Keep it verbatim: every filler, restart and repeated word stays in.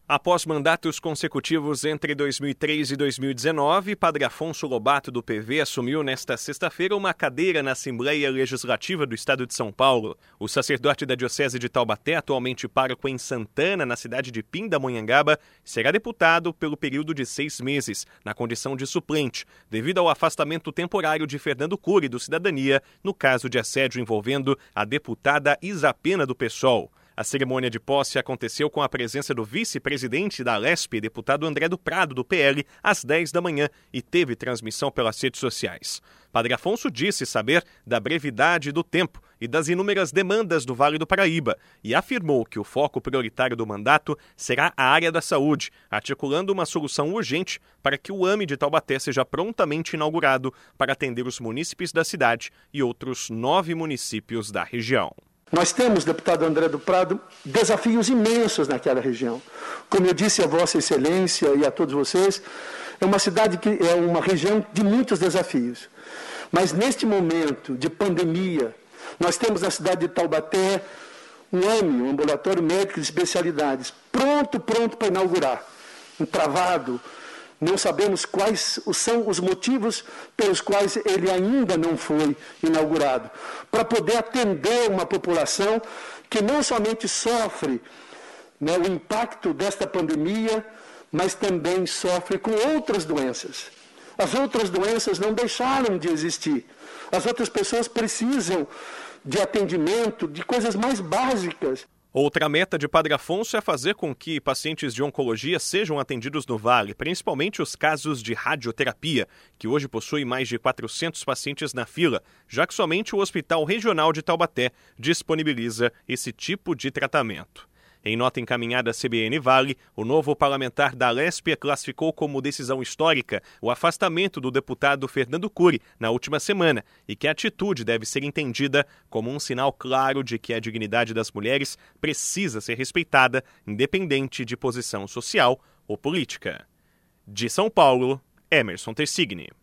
Após mandatos consecutivos entre dois mil e três e dois mil e dezenove, Padre Afonso Lobato, do P V, assumiu nesta sexta-feira uma cadeira na Assembleia Legislativa do Estado de São Paulo. O sacerdote da Diocese de Taubaté, atualmente pároco em Santana, na cidade de Pindamonhangaba, será deputado pelo período de seis meses, na condição de suplente, devido ao afastamento temporário de Fernando Cury, do Cidadania, no caso de assédio envolvendo a deputada Isapena, do PSOL. A cerimônia de posse aconteceu com a presença do vice-presidente da Alesp, deputado André do Prado, do P L, às dez da manhã e teve transmissão pelas redes sociais. Padre Afonso disse saber da brevidade do tempo e das inúmeras demandas do Vale do Paraíba e afirmou que o foco prioritário do mandato será a área da saúde, articulando uma solução urgente para que o AME de Taubaté seja prontamente inaugurado para atender os munícipes da cidade e outros nove municípios da região. Nós temos, deputado André do Prado, desafios imensos naquela região. Como eu disse a Vossa Excelência e a todos vocês, é uma cidade que é uma região de muitos desafios. Mas neste momento de pandemia, nós temos na cidade de Taubaté um AME, um ambulatório médico de especialidades, pronto, pronto para inaugurar, travado. Não sabemos quais são os motivos pelos quais ele ainda não foi inaugurado, para poder atender uma população que não somente sofre, né, o impacto desta pandemia, mas também sofre com outras doenças. As outras doenças não deixaram de existir. As outras pessoas precisam de atendimento, de coisas mais básicas. Outra meta de Padre Afonso é fazer com que pacientes de oncologia sejam atendidos no Vale, principalmente os casos de radioterapia, que hoje possui mais de quatrocentos pacientes na fila, já que somente o Hospital Regional de Taubaté disponibiliza esse tipo de tratamento. Em nota encaminhada à C B N Vale, o novo parlamentar da Alesp classificou como decisão histórica o afastamento do deputado Fernando Cury na última semana e que a atitude deve ser entendida como um sinal claro de que a dignidade das mulheres precisa ser respeitada, independente de posição social ou política. De São Paulo, Emerson Tersigni.